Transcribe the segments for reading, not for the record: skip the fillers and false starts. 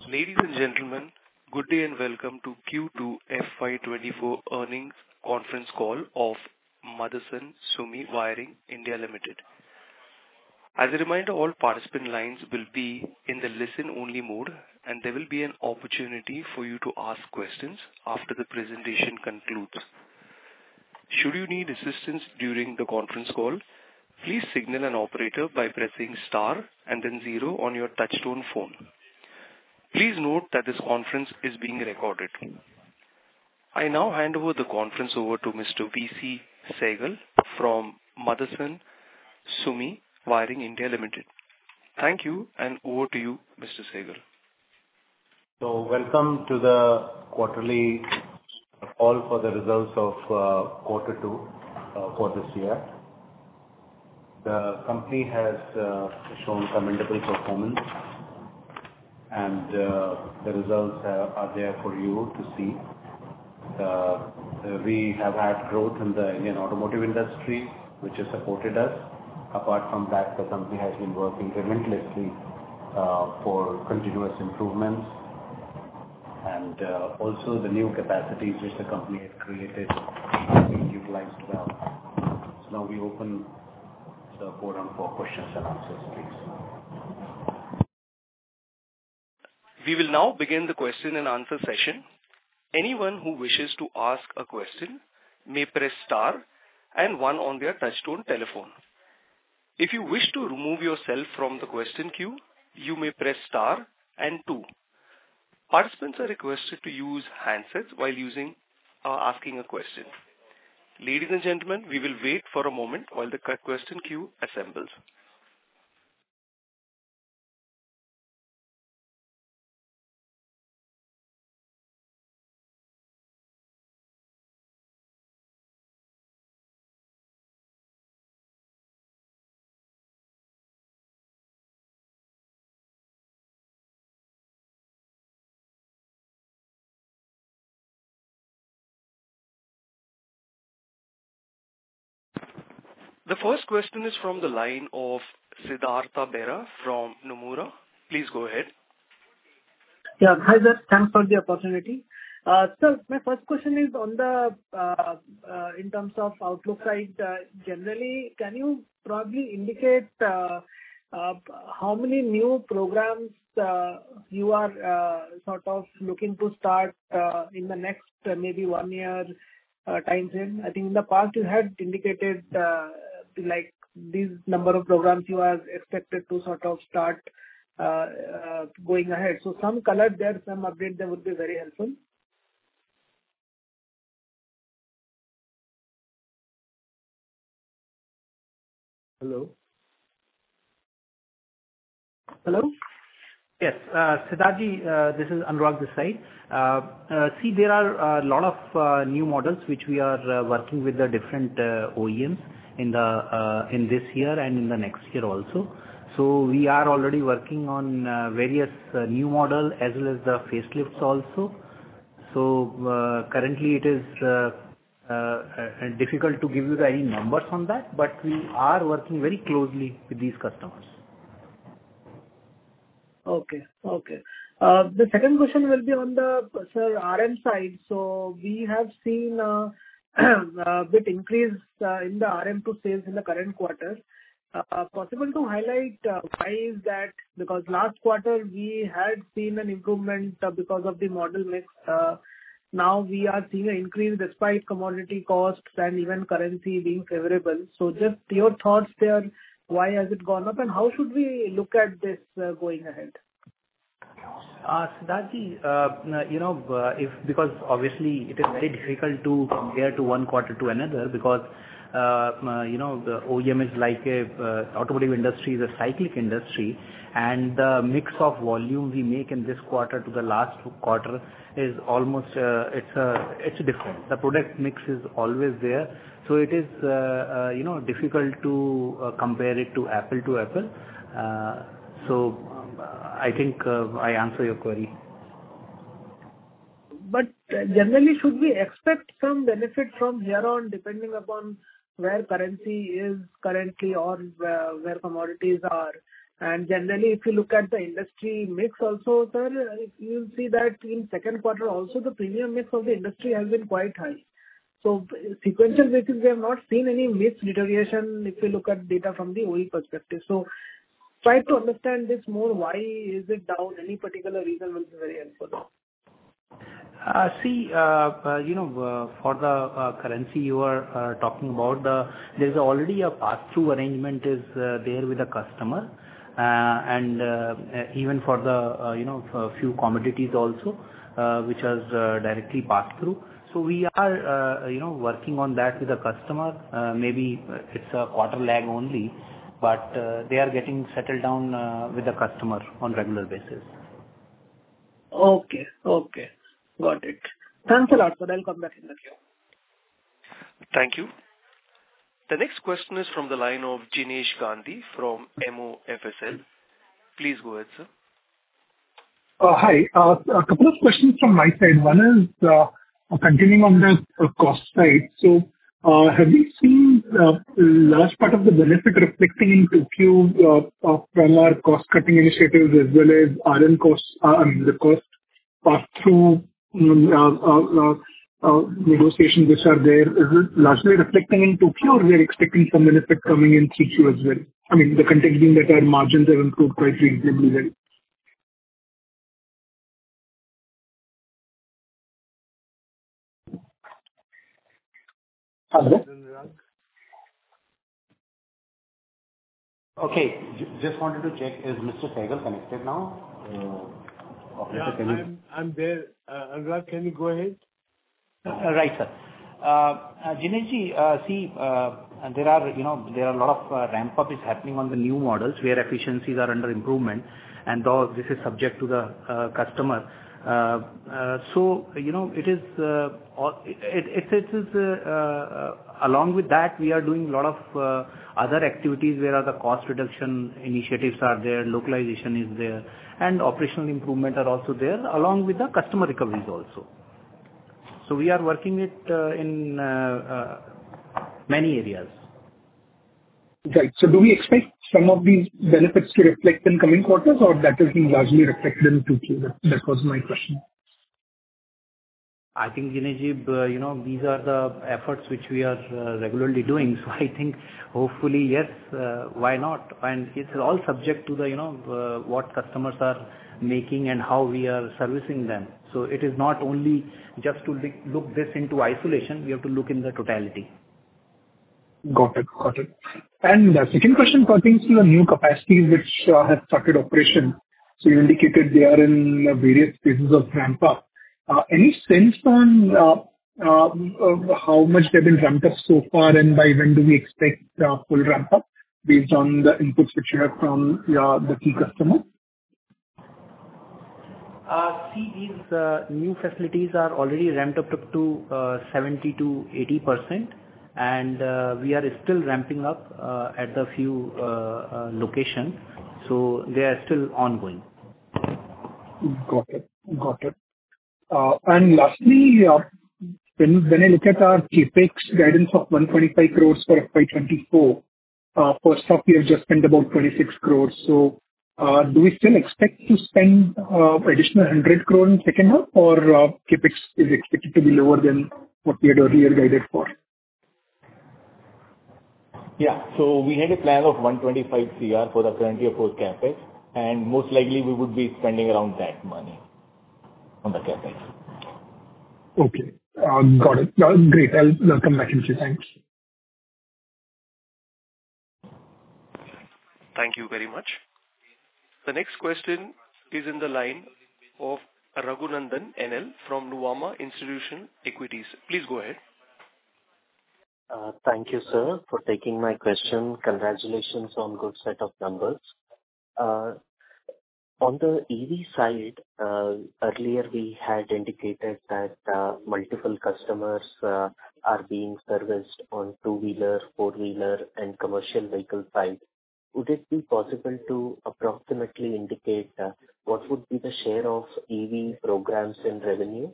Ladies and gentlemen, good day and welcome to Q2 FY24 earnings conference call of Motherson Sumi Wiring India Limited. As a reminder, all participant lines will be in the listen-only mode, and there will be an opportunity for you to ask questions after the presentation concludes. Should you need assistance during the conference call, please signal an operator by pressing star and then zero on your touchtone phone. Please note that this conference is being recorded. I now hand over the conference over to Mr. V.C. Sehgal from Motherson Sumi Wiring India Limited. Thank you, and over to you, Mr. Sehgal. So, welcome to the quarterly call for the results of quarter two for this year. The company has shown commendable performance, and the results are there for you to see. We have had growth in the Indian automotive industry, which has supported us. Apart from that, the company has been working relentlessly for continuous improvements, and also the new capacities which the company has created are being utilized well. So now we open the forum for questions and answers, please. We will now begin the question and answer session. Anyone who wishes to ask a question may press star and one on their touchtone telephone. If you wish to remove yourself from the question queue, you may press star and two. Participants are requested to use handsets while asking a question. Ladies and gentlemen, we will wait for a moment while the question queue assembles. The first question is from the line of Siddhartha Bera from Nomura. Please go ahead. Yeah, hi sir. Thanks for the opportunity. Sir, my first question is on the in terms of outlook side. Generally, can you probably indicate how many new programs you are sort of looking to start in the next maybe 1 year time frame? I think in the past you had indicated like these number of programs you are expected to sort of start going ahead. So some color there, some update there would be very helpful. Hello? Hello? Yes, Siddharthi, this is Anurag this side. See, there are a lot of new models which we are working with the different OEMs in this year and in the next year also. So we are already working on various new model as well as the facelifts also. So currently it is difficult to give you any numbers on that, but we are working very closely with these customers. Okay. The second question will be on the RM side. So we have seen a bit increase in the RM to sales in the current quarter. Possible to highlight why is that? Because last quarter we had seen an improvement because of the model mix. Now we are seeing an increase despite commodity costs and even currency being favorable. So just your thoughts there, why has it gone up and how should we look at this going ahead? Siddharthi, because obviously it is very difficult to compare to one quarter to another because, the OEM is like automotive industry is a cyclic industry, and the mix of volume we make in this quarter to the last quarter is almost, it's different. The product mix is always there. So it is, difficult to compare it to apple. So I think I answer your query. But generally, should we expect some benefit from here on, depending upon where currency is currently or where commodities are? And generally, if you look at the industry mix also, sir, you'll see that in second quarter also, the premium mix of the industry has been quite high. So sequential basis, we have not seen any mix deterioration if you look at data from the OE perspective. So try to understand this more. Why is it down? Any particular reason will be very helpful. For the currency you are talking about, there's already a pass-through arrangement is there with the customer, and even for the for few commodities also, which is directly passed through. So we are working on that with the customer. Maybe it's a quarter lag only, but they are getting settled down with the customer on regular basis. Okay. Got it. Thanks a lot, sir. I'll come back in the queue. Thank you. The next question is from the line of Jinesh Gandhi from MOFSL. Please go ahead, sir. Hi. A couple of questions from my side. One is continuing on the cost side. So, have you seen large part of the benefit reflecting in 2Q from our cost-cutting initiatives as well as RM costs, the cost pass-through negotiations which are there? Is it largely reflecting in 2Q, or we are expecting some benefit coming in 3Q as well? I mean, the context being that our margins have improved quite reasonably well. Hello? Okay. Just wanted to check, is Mr. Sehgal connected now? I'm there. Anurag, can you go ahead? Right, sir. Jinesh ji, there are a lot of ramp up is happening on the new models where efficiencies are under improvement, and though this is subject to the customer. So it is along with that, we are doing a lot of other activities where the cost reduction initiatives are there, localization is there, and operational improvement are also there, along with the customer recoveries also. So we are working it in many areas. Right. So do we expect some of these benefits to reflect in coming quarters, or that is being largely reflected in 2Q? That was my question. I think, Jinesh ji, these are the efforts which we are regularly doing. So I think hopefully, yes, why not? And it's all subject to the, what customers are making and how we are servicing them. So it is not only just to look this into isolation, we have to look in the totality. Got it. And the second question pertains to the new capacities which have started operation. So you indicated they are in various phases of ramp up. Any sense on how much they've been ramped up so far, and by when do we expect full ramp up based on the inputs which you have from the key customer? These new facilities are already ramped up to 70 to 80%, and we are still ramping up at the few locations. So they are still ongoing. Got it. And lastly, when I look at our CapEx guidance of 125 crores for FY24, first half we have just spent about 26 crores. So, do we still expect to spend additional 100 crore in second half, or CapEx is expected to be lower than what we had earlier guided for? Yeah. So we had a plan of 125 CR for the current year for CapEx, and most likely we would be spending around that money on the CapEx. Okay. Got it. Great. I'll come back in a few. Thanks. Thank you very much. The next question is in the line of Raghunandan NL from Nuvama Institutional Equities. Please go ahead. Thank you, sir, for taking my question. Congratulations on good set of numbers. On the EV side, earlier we had indicated that multiple customers are being serviced on two-wheeler, four-wheeler, and commercial vehicle side. Would it be possible to approximately indicate what would be the share of EV programs in revenue?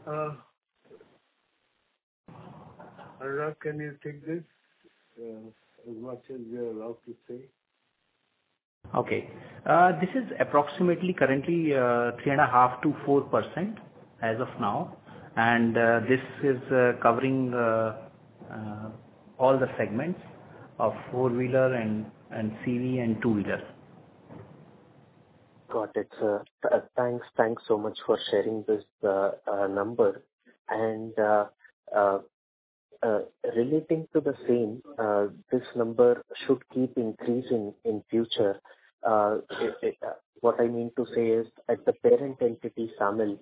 Anurag, can you take this? as much as we are allowed to say. Okay. This is approximately currently 3.5 to 4% as of now, and this is covering all the segments of four-wheeler and CV and two-wheeler. Got it, sir. Thanks so much for sharing this number. And relating to the same, this number should keep increasing in future. What I mean to say is, at the parent entity, SAMIL,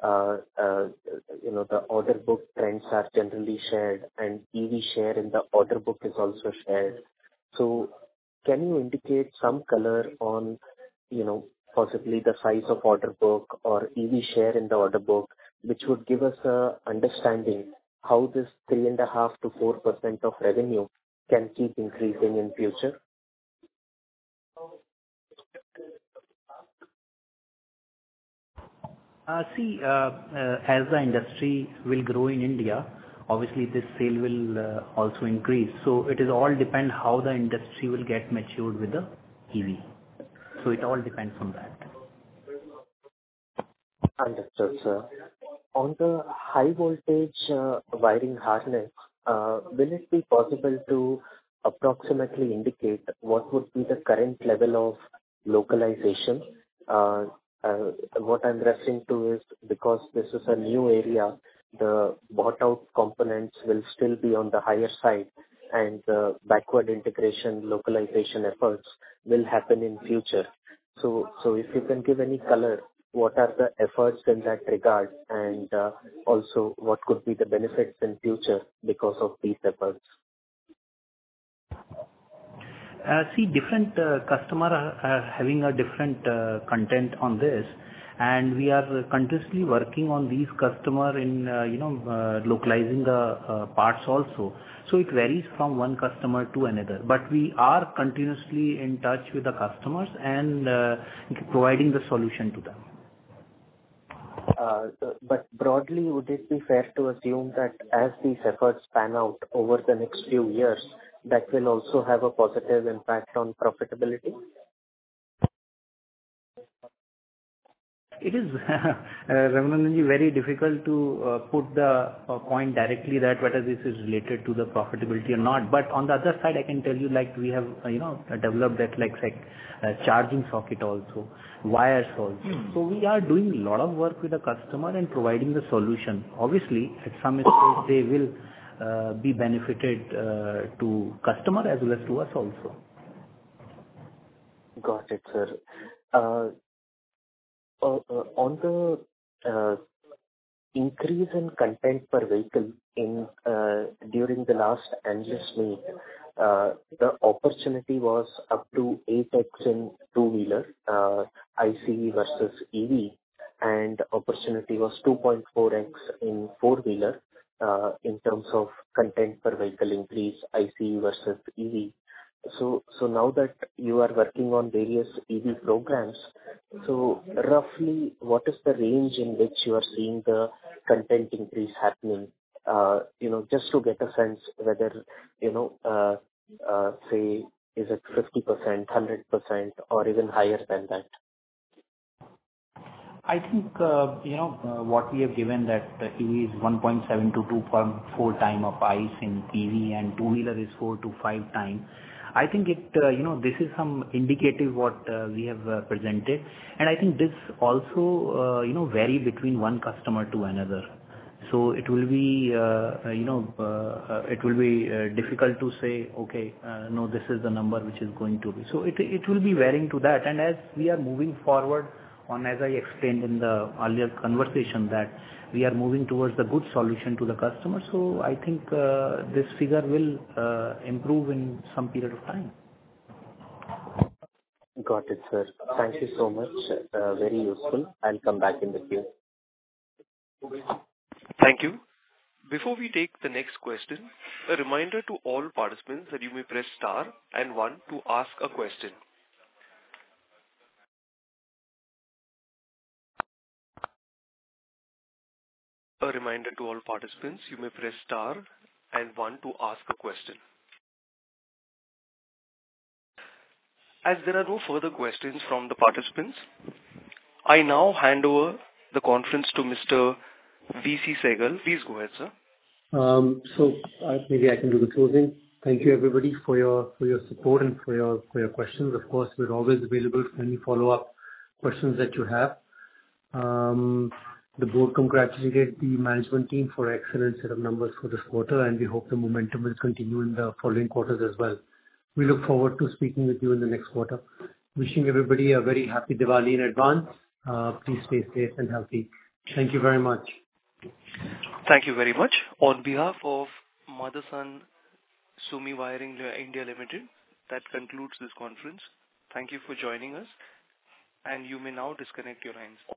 the order book trends are generally shared, and EV share in the order book is also shared. So can you indicate some color on, possibly the size of order book or EV share in the order book, which would give us a understanding how this 3.5 to 4% of revenue can keep increasing in future? As the industry will grow in India, obviously this sale will also increase. So it is all depend how the industry will get matured with the EV. So it all depends on that. Understood, sir. On the high voltage wiring harness, will it be possible to approximately indicate what would be the current level of localization? What I'm referring to is, because this is a new area, the bought out components will still be on the higher side, and the backward integration localization efforts will happen in future. So if you can give any color, what are the efforts in that regard, and also what could be the benefits in future because of these efforts? Different customer are having a different content on this, and we are continuously working on these customer in localizing the parts also. So it varies from one customer to another, but we are continuously in touch with the customers and providing the solution to them. But broadly, would it be fair to assume that as these efforts pan out over the next few years, that will also have a positive impact on profitability? It is, Raghunandanji, very difficult to put the point directly that whether this is related to the profitability or not. But on the other side, I can tell you, like, we have, developed that, like charging socket also, wires also. So we are doing a lot of work with the customer and providing the solution. Obviously, at some stage, they will be benefited to customer as well as to us also. Got it, sir. On the increase in content per vehicle during the last analyst meet, the opportunity was up to 8x in two-wheeler, ICE versus EV, and opportunity was 2.4x in four-wheeler in terms of content per vehicle increase, ICE versus EV. So now that you are working on various EV programs, so roughly what is the range in which you are seeing the content increase happening? Just to get a sense whether, say, is it 50%, 100%, or even higher than that? I think, what we have given that EV is 1.7 to 2.4 time of ICE in EV, and two-wheeler is 4 to 5 time. I think it, this is some indicative what we have presented, and I think this also, vary between one customer to another. So it will be, difficult to say, okay, no, this is the number which is going to be. So it will be varying to that, and as we are moving forward on, as I explained in the earlier conversation, that we are moving towards the good solution to the customer. So I think this figure will improve in some period of time. Got it, sir. Thank you so much. Very useful. I'll come back in the queue. Thank you. Before we take the next question, a reminder to all participants that you may press star and 1 to ask a question. A reminder to all participants, you may press star and 1 to ask a question. As there are no further questions from the participants, I now hand over the conference to Mr. V.C. Sehgal. Please go ahead, sir. Maybe I can do the closing. Thank you, everybody, for your support and for your questions. Of course, we're always available for any follow-up questions that you have. The board congratulated the management team for excellent set of numbers for this quarter, and we hope the momentum will continue in the following quarters as well. We look forward to speaking with you in the next quarter. Wishing everybody a very happy Diwali in advance. Please stay safe and healthy. Thank you very much. Thank you very much. On behalf of Motherson Sumi Wiring India Limited, that concludes this conference. Thank you for joining us, and you may now disconnect your lines.